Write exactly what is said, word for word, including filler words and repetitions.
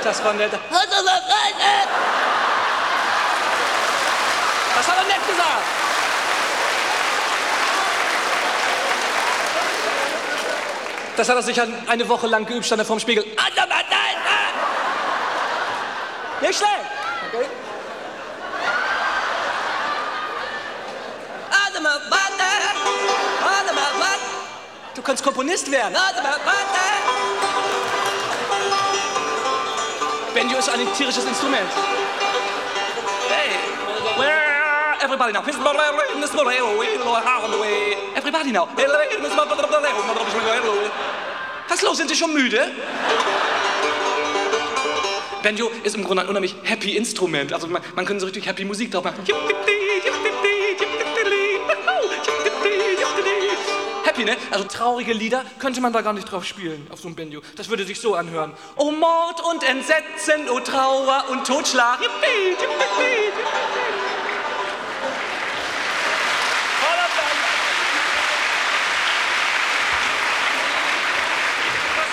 Das war nett. Halt doch mal rein! Das hat er nett gesagt. Das hat er sicher eine Woche lang geübt, stand er vorm Spiegel. Also, nein, nein, nein. Nicht schlecht. Okay. Warte mal, warte! Warte mal, warte! Du kannst Komponist werden. Warte mal, warte! Banjo ist ein tierisches Instrument. Hey! Where everybody now. Everybody now. Was ist los? Sind Sie schon müde? Banjo ist im Grunde ein unheimlich happy Instrument. Also man, man kann so richtig happy Musik drauf machen. Happy, ne? Also traurige Lieder könnte man da gar nicht drauf spielen, auf so einem Banjo. Das würde sich so anhören. Oh Mord und Entsetzen, oh Trauer und Totschlag.